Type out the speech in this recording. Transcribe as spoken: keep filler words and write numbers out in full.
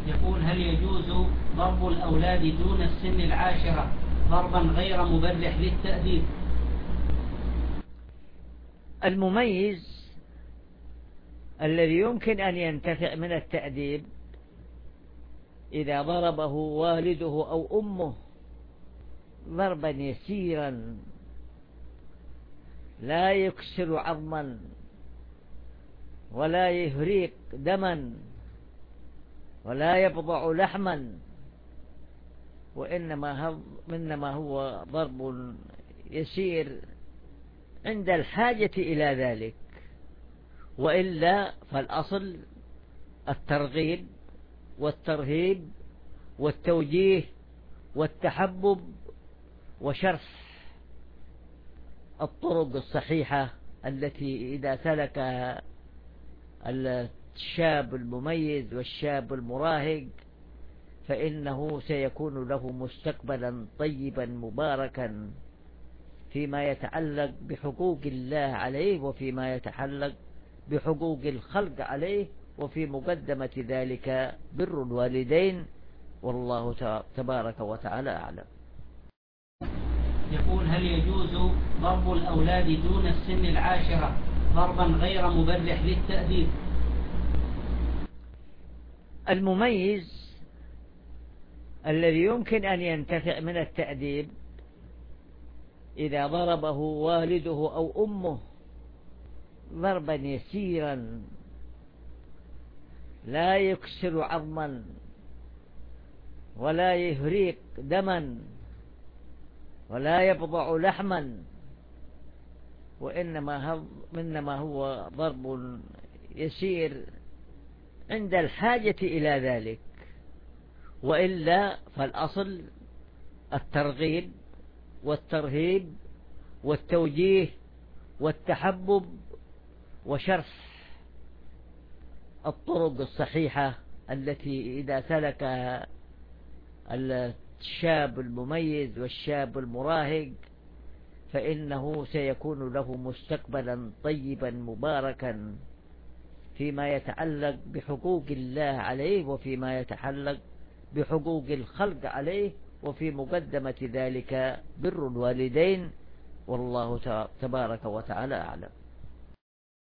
يقول: هل يجوز ضرب الأولاد دون السن العاشرة ضربا غير مبرح للتأديب؟ المميز الذي يمكن أن ينتفع من التأديب إذا ضربه والده أو أمه ضربا يسيرا لا يكسر عظما ولا يهريق دما ولا يبضع لحما، وإنما إنما هو ضرب يسير عند الحاجة إلى ذلك، وإلا فالأصل الترغيب والترهيب والتوجيه والتحبب وشرح الطرق الصحيحة التي إذا سلكها الشاب المميز والشاب المراهق فإنه سيكون له مستقبلا طيبا مباركا فيما يتعلق بحقوق الله عليه وفيما يتعلق بحقوق الخلق عليه، وفي مقدمة ذلك بر الوالدين، والله تبارك وتعالى أعلم. يقول: هل يجوز ضرب الأولاد دون السن العاشرة ضربا غير مبرح للتأديب؟ المميز الذي يمكن أن ينتفع من التأديب إذا ضربه والده أو أمه ضربا يسيرا لا يكسر عظما ولا يهريق دما ولا يبضع لحما، وإنما إنما هو ضرب يسير عند الحاجة إلى ذلك، وإلا فالأصل الترغيب والترهيب والتوجيه والتحبب وشرح الطرق الصحيحة التي إذا سلكها الشاب المميز والشاب المراهق فإنه سيكون له مستقبلا طيبا مباركا فيما يتعلق بحقوق الله عليه وفيما يتعلق بحقوق الخلق عليه، وفي مقدمة ذلك بر الوالدين، والله تبارك وتعالى أعلم.